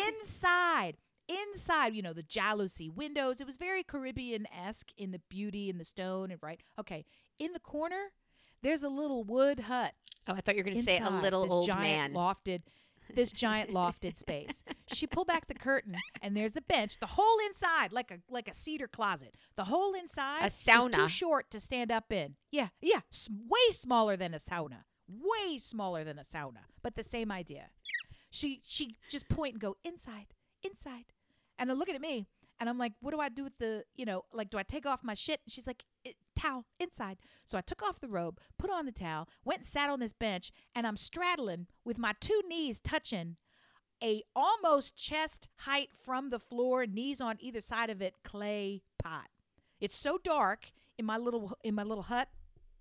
Inside, you know, the jalousie windows. It was very Caribbean-esque in the beauty and the stone and right. Okay, in the corner, there's a little wood hut. Oh, I thought you were going to say a little old man. This giant lofted space. She pulled back the curtain, and there's a bench. The whole inside, like a cedar closet. The whole inside a sauna. is too short to stand up in. Yeah, way smaller than a sauna. Way smaller than a sauna, but the same idea. She just point and go inside, and they're looking at me, and I'm like, what do I do with the, you know, like, do I take off my shit? And she's like, towel inside. So I took off the robe, put on the towel, went and sat on this bench, and I'm straddling with my two knees touching a almost chest height from the floor, knees on either side of it, clay pot. It's so dark in my little hut.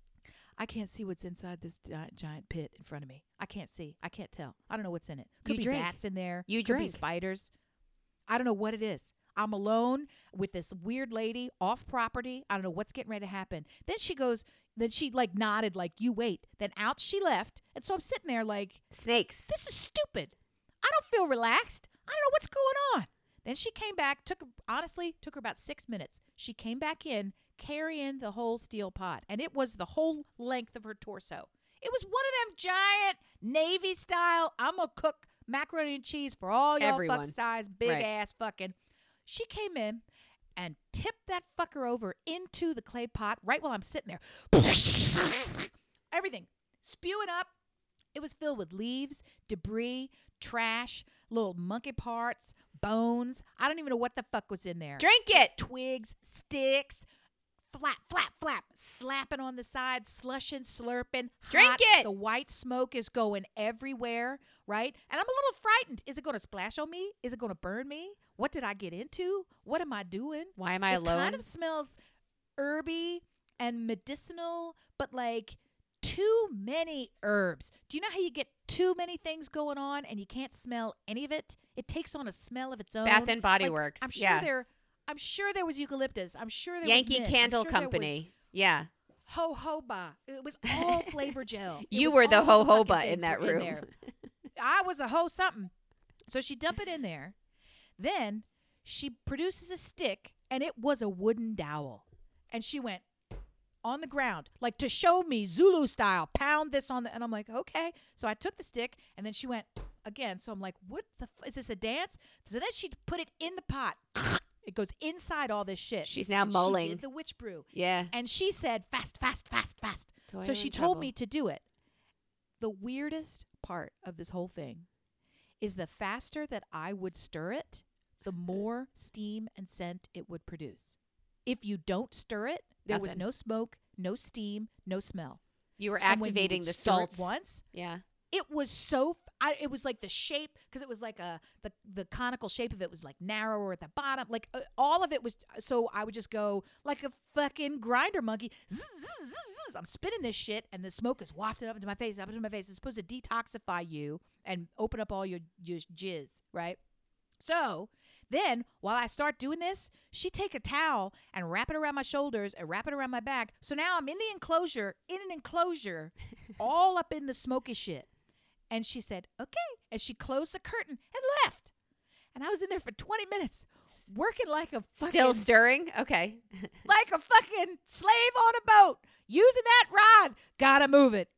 I can't see what's inside this giant pit in front of me. I can't see. I can't tell. I don't know what's in it. Could be bats in there. Could be spiders. I don't know what it is. I'm alone with this weird lady off property. I don't know what's getting ready to happen. Then she like nodded like, you wait. Then out she left. And so I'm sitting there like, snakes. This is stupid. I don't feel relaxed. I don't know what's going on. Then she came back, took her about 6 minutes. She came back in carrying the whole steel pot. And it was the whole length of her torso. It was one of them giant Navy style, I'm going to cook macaroni and cheese for all y'all fuck size, big ass fucking. She came in and tipped that fucker over into the clay pot right while I'm sitting there. Everything spewing up. It was filled with leaves, debris, trash, little monkey parts, bones. I don't even know what the fuck was in there. Drink it. Twigs, sticks, flap, slapping on the side, slushing, slurping. Hot. Drink it. The white smoke is going everywhere, right? And I'm a little frightened. Is it going to splash on me? Is it going to burn me? What did I get into? What am I doing? Why am I alone? It kind of smells herby and medicinal, but like too many herbs. Do you know how you get too many things going on and you can't smell any of it? It takes on a smell of its own. Bath and Body Works. I'm sure there was eucalyptus. I'm sure there Yankee was Candle Company. Yeah. Jojoba. It was all flavor gel. You were the jojoba in that room. I was a ho something. So she dumped it in there. Then she produces a stick, and it was a wooden dowel. And she went on the ground, like to show me Zulu style, pound this on the, and I'm like, okay. So I took the stick, and then she went again. So I'm like, what the, is this a dance? So then she put it in the pot. It goes inside all this shit. She's now mulling. She did the witch brew. Yeah. And she said, fast. So she told me to do it. The weirdest part of this whole thing is the faster that I would stir it, the more steam and scent it would produce. If you don't stir it, there was no smoke, no steam, no smell. You were activating the salts once. Yeah. It was it was like the shape, because it was like the conical shape of it was like narrower at the bottom. Like all of it was, so I would just go like a fucking grinder monkey. Zzz, zzz, zzz, zzz. I'm spinning this shit, and the smoke is wafted up into my face, It's supposed to detoxify you and open up all your jizz, right? So then, while I start doing this, she take a towel and wrap it around my shoulders and wrap it around my back. So now I'm in an enclosure, all up in the smoky shit. And she said, okay. And she closed the curtain and left. And I was in there for 20 minutes working like a fucking... Still stirring? Okay. like a fucking slave on a boat. Using that rod. Gotta move it.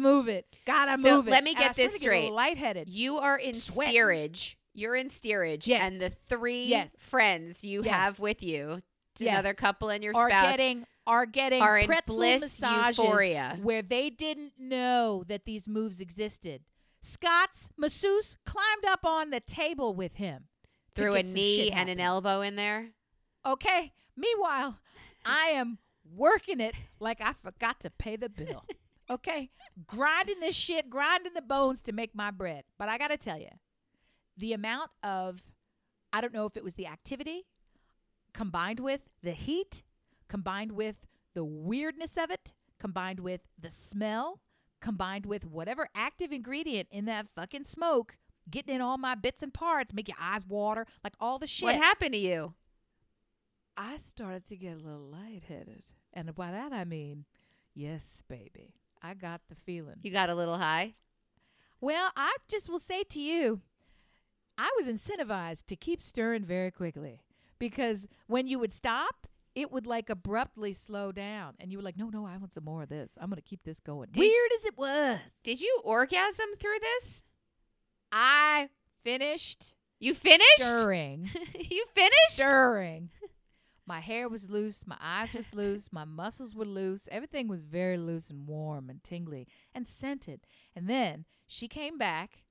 So let me get this straight. Get lightheaded. You are in steerage. You're in steerage. Yes. And the three friends you have with you, another couple and your spouse, are getting in pretzel bliss massages euphoria. Where they didn't know that these moves existed. Scott's masseuse climbed up on the table with him. Threw a knee and an elbow in there. Okay. Meanwhile, I am working it like I forgot to pay the bill. Okay. Grinding this shit, grinding the bones to make my bread. But I got to tell you, the amount of, I don't know if it was the activity combined with the heat, combined with the weirdness of it, combined with the smell, combined with whatever active ingredient in that fucking smoke getting in all my bits and parts, make your eyes water, like all the shit. What happened to you? I started to get a little lightheaded. And by that I mean, yes, baby, I got the feeling. You got a little high? Well, I just will say to you, I was incentivized to keep stirring very quickly, because when you would stop, it would like abruptly slow down. And you were like, no, I want some more of this. I'm going to keep this going. Weird as it was. Did you orgasm through this? I finished. You finished? Stirring. You finished? Stirring. My hair was loose. My eyes was loose. My muscles were loose. Everything was very loose and warm and tingly and scented. And then she came back,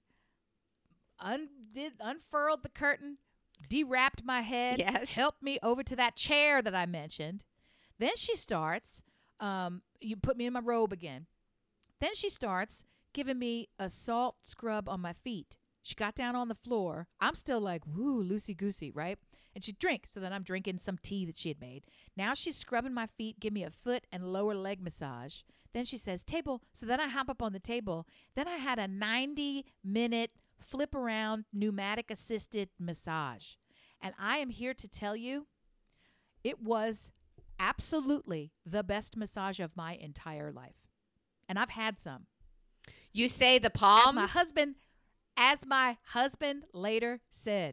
unfurled the curtain, de-wrapped my head, yes. helped me over to that chair that I mentioned. Then she starts, you put me in my robe again. Then she starts giving me a salt scrub on my feet. She got down on the floor. I'm still like, woo, loosey-goosey, right? And she'd drink. So then I'm drinking some tea that she had made. Now she's scrubbing my feet, give me a foot and lower leg massage. Then she says, table. So then I hop up on the table. Then I had a 90-minute flip around pneumatic assisted massage. And I am here to tell you, it was absolutely the best massage of my entire life. And I've had some. You say the palms? As my husband later said,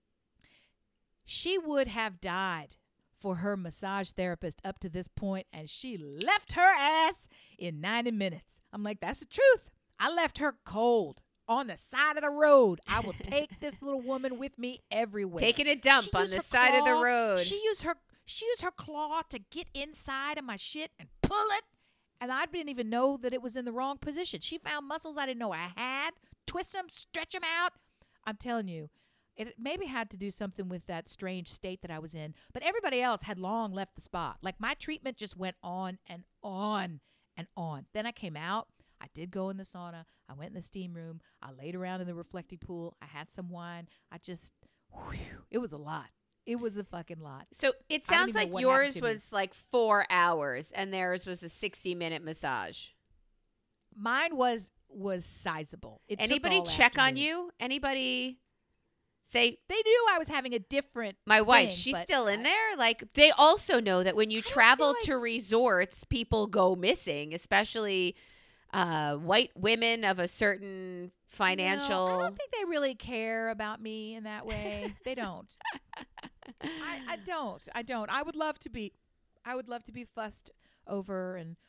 she would have died for her massage therapist up to this point, and she left her ass in 90 minutes. I'm like, that's the truth. I left her cold on the side of the road. I will take this little woman with me everywhere. Taking a dump on the side of the road. She used her claw to get inside of my shit and pull it, and I didn't even know that it was in the wrong position. She found muscles I didn't know I had, twist them, stretch them out. I'm telling you, it maybe had to do something with that strange state that I was in, but everybody else had long left the spot. Like, my treatment just went on and on and on. Then I came out. I did go in the sauna. I went in the steam room. I laid around in the reflecting pool. I had some wine. It was a lot. It was a fucking lot. So it sounds like yours was like 4 hours and theirs was a 60-minute massage. Mine was sizable. Anybody check on you? Anybody say they knew I was having a different my wife, thing, she's still in there? Like, they also know that when you travel to resorts, people go missing, especially white women of a certain financial. No, I don't think they really care about me in that way. They don't. I don't. I would love to be fussed over and,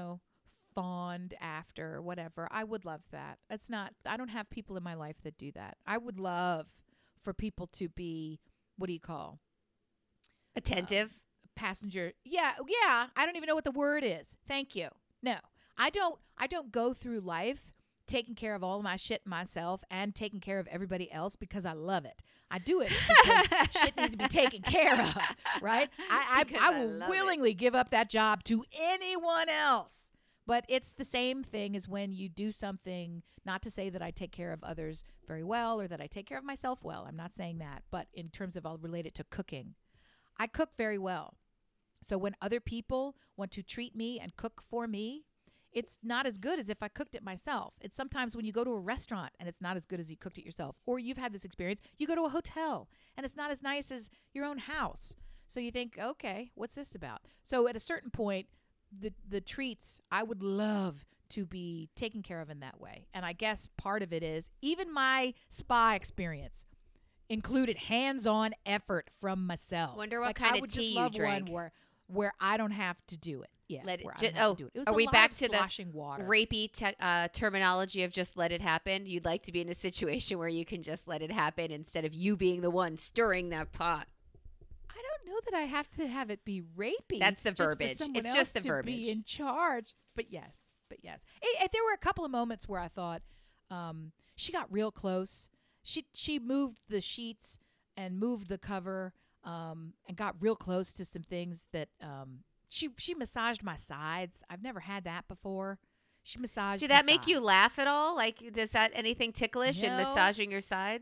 fawned after, whatever. I would love that. I don't have people in my life that do that. I would love for people to be, what do you call? Attentive? Passenger. Yeah. I don't even know what the word is. Thank you. No. I don't go through life taking care of all of my shit myself and taking care of everybody else because I love it. I do it because shit needs to be taken care of, right? I will willingly give up that job to anyone else. But it's the same thing as when you do something, not to say that I take care of others very well or that I take care of myself well. I'm not saying that. But in terms of, I'll relate it to cooking. I cook very well. So when other people want to treat me and cook for me, it's not as good as if I cooked it myself. It's sometimes when you go to a restaurant and it's not as good as you cooked it yourself. Or you've had this experience, you go to a hotel and it's not as nice as your own house. So you think, okay, what's this about? So at a certain point, the treats, I would love to be taken care of in that way. And I guess part of it is even my spa experience included hands-on effort from myself. Wonder what kind of tea you drank. One where I don't have to do it. Yeah, let it, where I don't have to do it. It was are a we lot back of to sloshing the water. Rapey terminology of just let it happen? You'd like to be in a situation where you can just let it happen instead of you being the one stirring that pot. I don't know that I have to have it be rapey. That's the verbiage. It's just the to verbiage. Be in charge. But yes. There were a couple of moments where I thought she got real close. She moved the sheets and moved the cover and got real close to some things that she massaged my sides. I've never had that before. She massaged. Did that make you laugh at all? Like, does that anything ticklish in massaging your sides?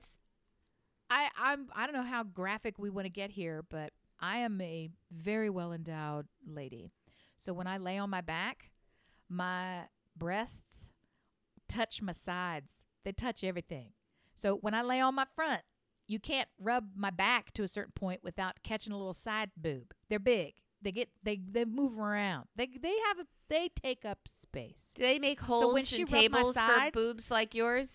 I don't know how graphic we want to get here, but I am a very well endowed lady. So when I lay on my back, my breasts touch my sides. They touch everything. So when I lay on my front, you can't rub my back to a certain point without catching a little side boob. They're big. They move around. They take up space. Do they make holes when in she rubbed my tables for sides- boobs like yours?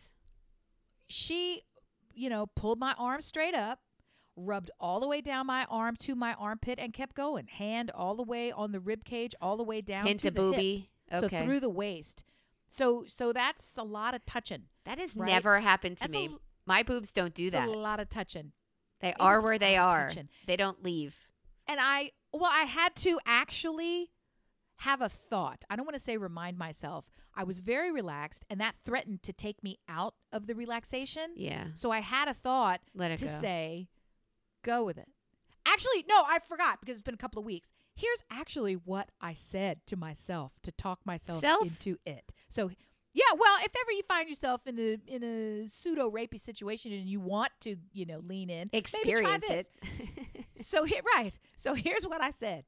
She, pulled my arm straight up, rubbed all the way down my arm to my armpit, and kept going. Hand all the way on the rib cage, all the way down Hint to of the hip. booby. Okay. So through the waist. So that's a lot of touching. That has right? never happened to That's me. a- My boobs don't do It's that. a lot of touching. They It are was where a they lot of are. touching. They don't leave. And I had to actually have a thought. I don't want to say remind myself. I was very relaxed, and that threatened to take me out of the relaxation. Yeah. So I had a thought Let it to go. say, go with it. Actually, no, I forgot because it's been a couple of weeks. Here's actually what I said to myself to talk myself Self? into it. So, yeah, well, if ever you find yourself in a pseudo rapey situation and you want to, lean in, maybe try Experience this. it. So here's what I said.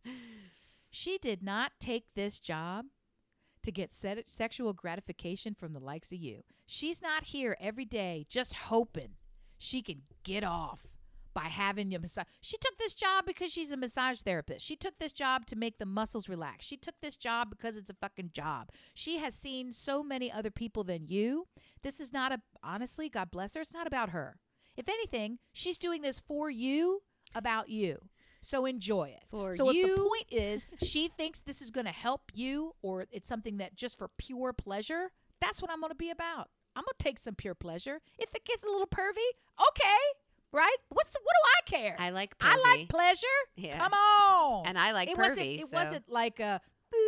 She did not take this job to get sexual gratification from the likes of you. She's not here every day just hoping she can get off by having you massage. She took this job because she's a massage therapist. She took this job to make the muscles relax. She took this job because it's a fucking job. She has seen so many other people than you. This is not honestly, God bless her, it's not about her. If anything, she's doing this for you, about you. So enjoy it. For so you. if the point is she thinks this is going to help you, or it's something that just for pure pleasure, that's what I'm going to be about. I'm going to take some pure pleasure. If it gets a little pervy, okay, right? What do I care? I like I pervy. like pleasure. Yeah. Come on. And I like it pervy. wasn't like a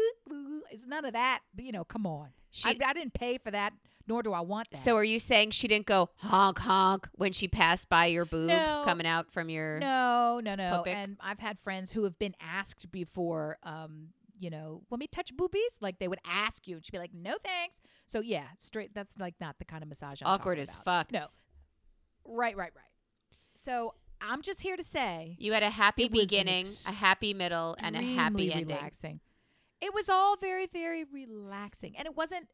it's none of that. But, come on. I didn't pay for that, nor do I want that. So are you saying she didn't go honk honk when she passed by your boob No. coming out from your No. Pubic? And I've had friends who have been asked before, let me touch boobies? Like they would ask you, and she'd be like, no thanks. So yeah, straight. That's like not the kind of massage I'm awkward talking as about. fuck? No. Right. So I'm just here to say You had a happy It was an beginning, a happy middle, and a happy extremely ending. relaxing. It was all very, very relaxing, and it wasn't.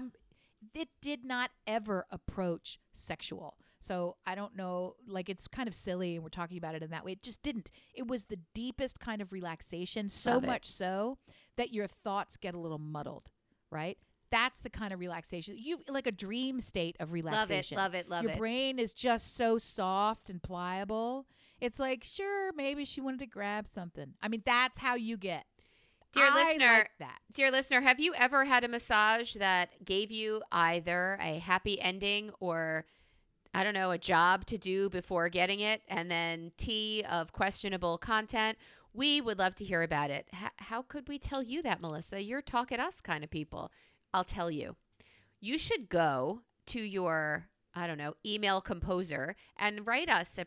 It did not ever approach sexual. So I don't know. Like it's kind of silly, and we're talking about it in that way. It just didn't. It was the deepest kind of relaxation. So Love it. much so that your thoughts get a little muddled. Right. That's the kind of relaxation. Like a dream state of relaxation. Love it. Your brain is just so soft and pliable. It's like, sure, maybe she wanted to grab something. I mean, that's how you get. Dear I listener, like that. Dear listener, have you ever had a massage that gave you either a happy ending or, I don't know, a job to do before getting it, and then tea of questionable content? We would love to hear about it. How could we tell you that, Melissa? You're talk at us kind of people. I'll tell you. You should go to your, email composer and write us at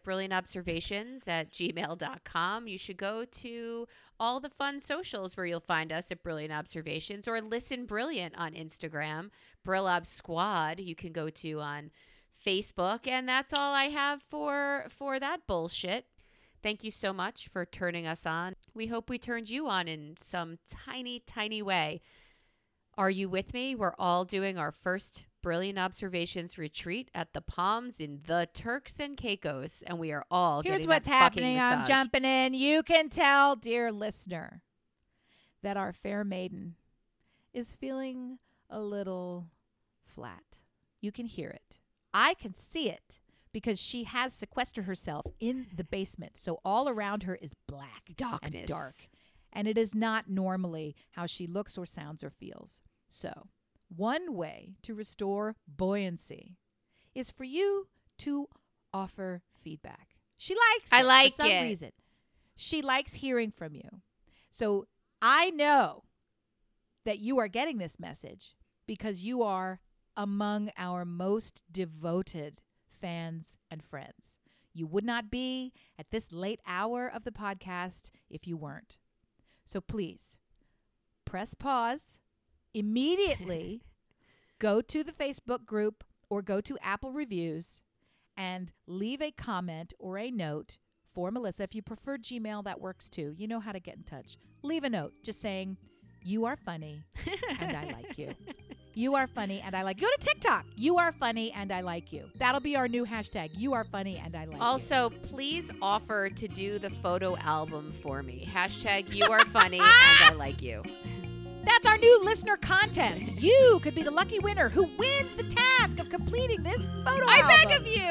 brilliantobservations@gmail.com. You should go to all the fun socials where you'll find us at Brilliant Observations, or Listen Brilliant on Instagram, Brillob Squad. You can go to on Facebook, and that's all I have for that bullshit. Thank you so much for turning us on. We hope we turned you on in some tiny, tiny way. Are you with me? We're all doing our first Brilliant Observations retreat at the Palms in the Turks and Caicos, and we are all Here's getting what's that fucking happening. I'm massage. jumping in. You can tell, dear listener, that our fair maiden is feeling a little flat. You can hear it. I can see it because she has sequestered herself in the basement. So all around her is black Darkness. and dark. And it is not normally how she looks or sounds or feels. So one way to restore buoyancy is for you to offer feedback. She likes I it like for some it. reason. She likes hearing from you. So I know that you are getting this message because you are among our most devoted fans and friends. You would not be at this late hour of the podcast if you weren't. So please press pause, immediately go to the Facebook group or go to Apple Reviews and leave a comment or a note for Melissa. If you prefer Gmail, that works too. You know how to get in touch. Leave a note just saying, you are funny and I like you. You are funny and I like you. Go to TikTok. You are funny and I like you. That'll be our new hashtag. You are funny and I like you. Also, please offer to do the photo album for me. Hashtag you are funny and I like you. That's our new listener contest. You could be the lucky winner who wins the task of completing this photo album. I beg of you.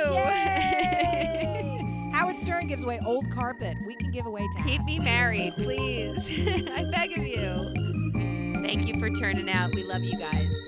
Yay! Howard Stern gives away old carpet. We can give away tasks. Keep me married, please. I beg of you. Thank you for turning out. We love you guys.